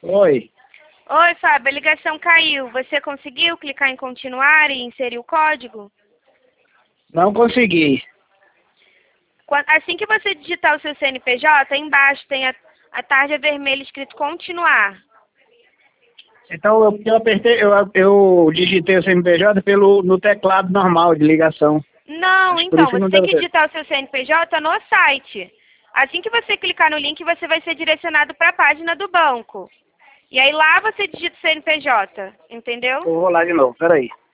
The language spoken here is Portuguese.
Oi. Oi, Fábio, a ligação caiu. Você conseguiu clicar em continuar e inserir o código? Não consegui. Assim que você digitar o seu CNPJ, aí embaixo tem a tarja vermelha escrito continuar. Então eu apertei, eu digitei o CNPJ no teclado normal de ligação. Não, Acho que por então, isso que você não tem deu que certo. digitar o seu CNPJ no site. Assim que você clicar no link, você vai ser direcionado para a página do banco. E aí lá você digita o CNPJ, entendeu? Eu vou lá de novo, peraí.